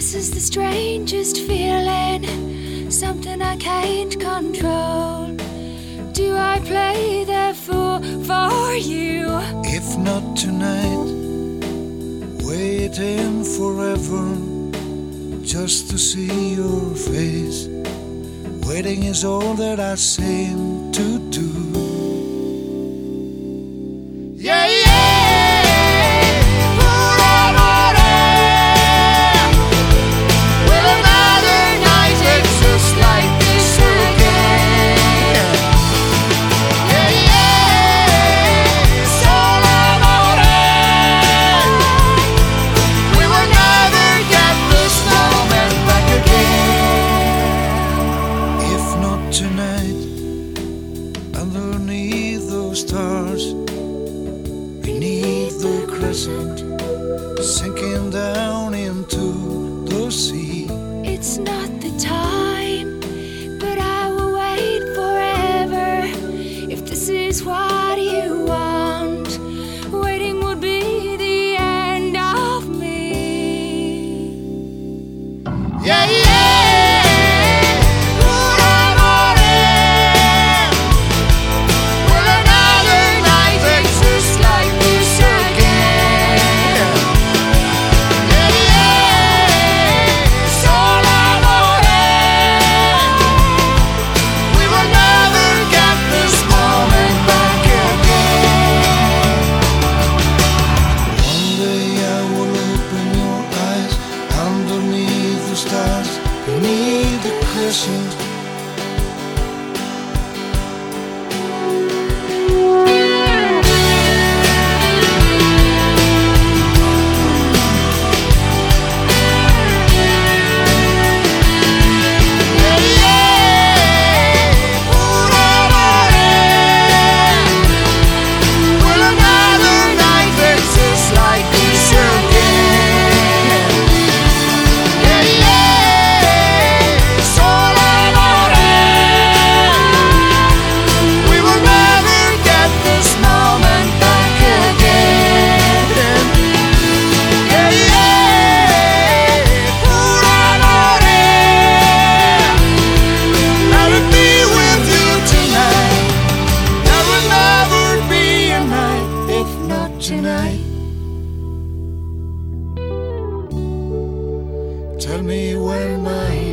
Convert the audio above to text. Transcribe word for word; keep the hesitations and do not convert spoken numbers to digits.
This is the strangest feeling, something I can't control. Do I play the fool for you? If not tonight, waiting forever just to see your face. Waiting is all that I seem to do. Yeah, yeah. Underneath those stars, beneath the crescent, sinking down into the sea. It's not the time, but I will wait forever. If this is what you want, waiting would be the end of me. Yeah, yeah. Stars beneath the crescent. Tonight, tell me when my